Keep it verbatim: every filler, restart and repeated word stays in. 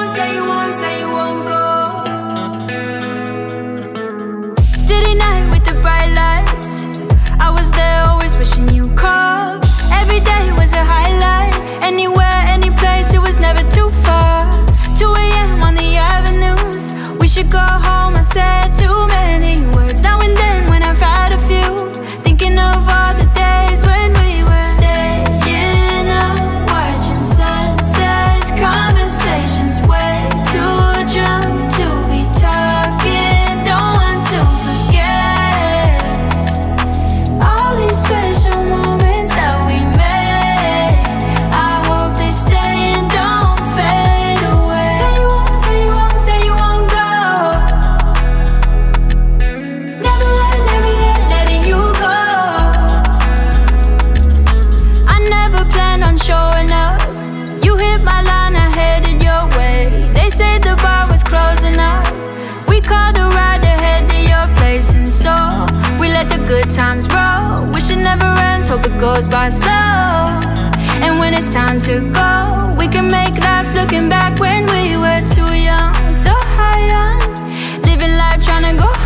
won't, say you won't, say you won't go. City night with the bright lights, I was there always wishing you called. Every day was a highlight, anywhere, any place, it was never too far. Two A M on the avenues, we should go home, I said too many words. Now and then when I've had a few, thinking of all the days when we were staying up, watching sunsets, conversations way too drunk to be talking. Don't want to forget all these special moments that we made. I hope they stay and don't fade away. Say you won't, say you won't, say you won't go. Never let, never let, letting you go. I never planned on showing up. You hit my line, I headed your way. They said the bar was closing up. We called a ride to head to your place, and so we let the good times roll. Wish it never ends, hope it goes by slow. And when it's time to go, we can make laps looking back when we were too young. So high on, living life trying to go